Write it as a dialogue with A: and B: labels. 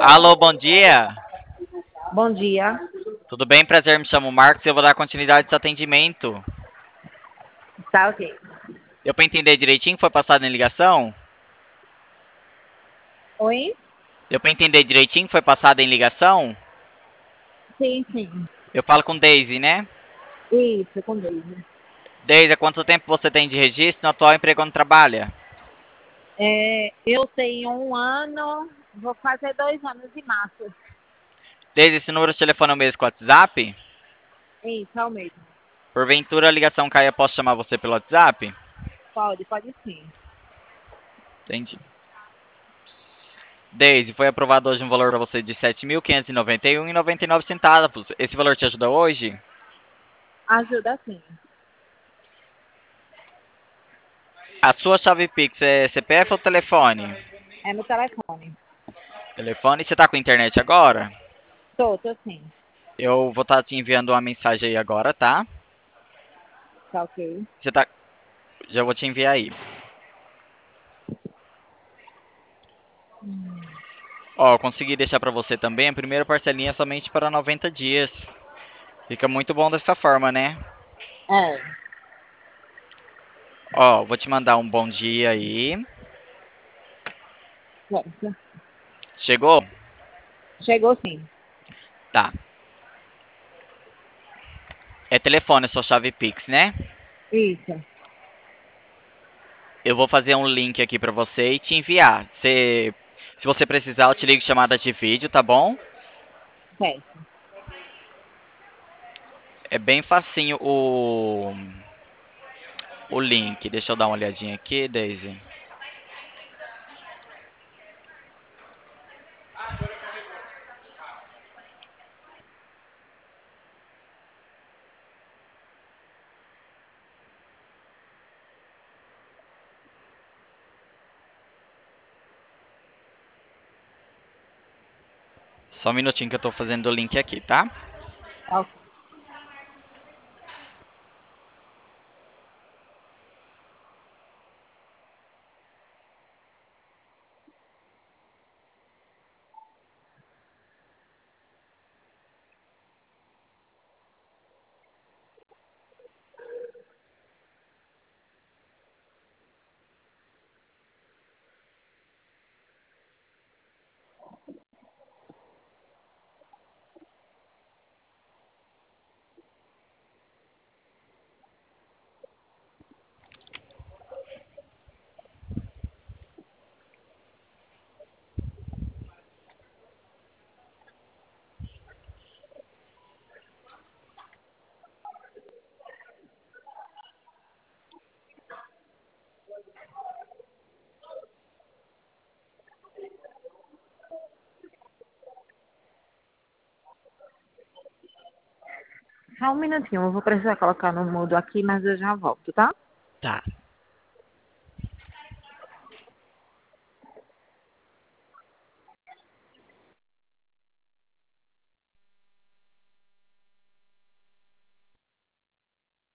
A: Alô, bom dia.
B: Bom dia.
A: Tudo bem? Prazer, me chamo Marcos e eu vou dar continuidade a esse atendimento.
B: Tá ok.
A: Deu para entender direitinho que foi passado em ligação?
B: Oi?
A: Deu para entender direitinho que foi passado em ligação?
B: Sim, sim.
A: Eu falo com Daisy, né?
B: Isso, com Deise.
A: Daisy, há quanto tempo você tem de registro no atual emprego onde trabalha?
B: Eu tenho 1 ano, vou fazer 2 anos em março.
A: Daisy, esse número de telefone é o mesmo que o WhatsApp?
B: Isso, é o mesmo.
A: Porventura a ligação caia, posso chamar você pelo WhatsApp?
B: Pode sim.
A: Entendi. Daisy, foi aprovado hoje um valor para você de R$ 7.591,99. Esse valor te ajuda hoje?
B: Ajuda sim.
A: A sua chave Pix é CPF ou telefone?
B: É no telefone.
A: Telefone, você tá com internet agora?
B: Tô sim.
A: Eu vou estar te enviando uma mensagem aí agora, tá?
B: Tá ok.
A: Você tá. Já vou te enviar aí. Ó, eu consegui deixar pra você também. A primeira parcelinha é somente para 90 dias. Fica muito bom dessa forma, né?
B: É,
A: Ó, vou te mandar um bom dia aí.
B: certo.
A: Chegou?
B: Chegou sim.
A: Tá. É telefone, a sua chave Pix, né?
B: Isso,
A: Eu vou fazer um link aqui pra você e te enviar. Se você precisar, eu te ligo chamada de vídeo, tá bom?
B: certo.
A: É bem facinho o link. Deixa eu dar uma olhadinha aqui, Daisy. Só um minutinho que eu tô fazendo o link aqui, tá?
B: Tá ok. Só um minutinho, eu vou precisar colocar no mudo aqui, mas eu já volto, tá?
A: Tá.